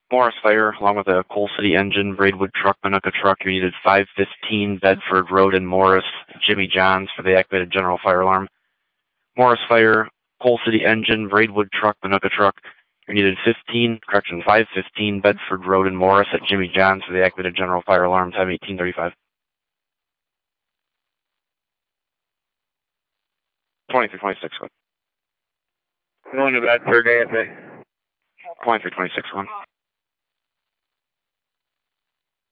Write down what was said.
Morris Fire, along with a Coal City Engine, Braidwood Truck, Minooka Truck. You needed 515 Bedford Road in Morris, Jimmy Johns for the activated general fire alarm. Morris Fire, Coal City Engine, Braidwood Truck, Minooka Truck. You needed 515 Bedford Road in Morris at Jimmy Johns for the activated general fire alarm, time 1835. 2326, go. Going to Bedford, ASA. 2326, go.